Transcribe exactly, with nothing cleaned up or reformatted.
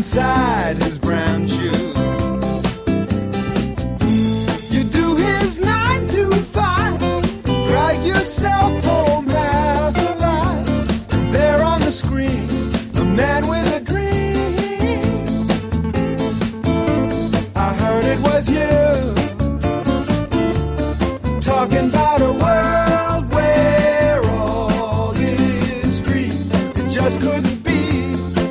inside his brown shoes. You do his nine to five, drag yourself home half alive. There on the screen, the man with a dream. I heard it was you talking about